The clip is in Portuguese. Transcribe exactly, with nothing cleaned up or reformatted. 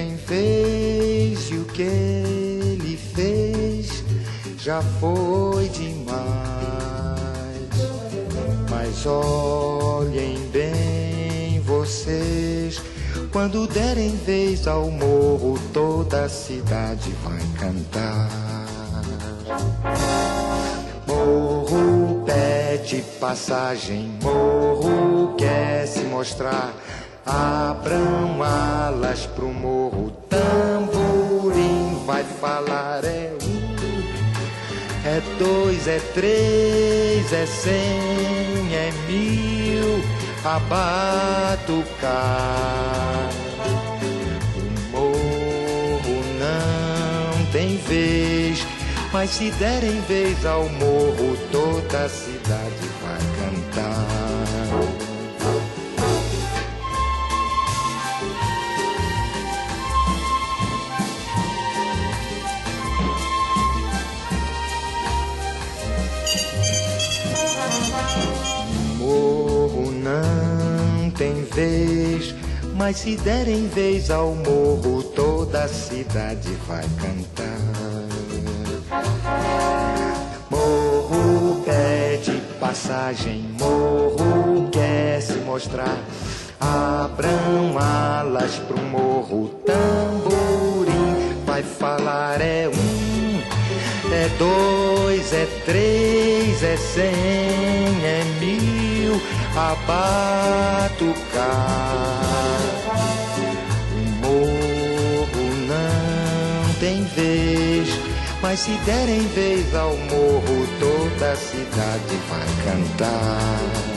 tem vez e o que ele fez já foi demais. Mas olhem bem vocês, quando derem vez ao morro, toda a cidade vai cantar. Morro pede passagem, morro quer se mostrar. Abram alas pro morro, tamborim vai falar. É um, é dois, é três, é cem, é mil, a batucar. O morro não tem vez, mas se derem vez ao morro, toda a cidade vai cantar. Tem vez, mas se derem vez ao morro, toda a cidade vai cantar. Morro pede passagem, morro quer se mostrar. Abram alas pro morro, tamborim vai falar. É um, é dois, é três, é cem, é mil, a batucar. O morro não tem vez, mas se derem vez ao morro, toda a cidade vai cantar.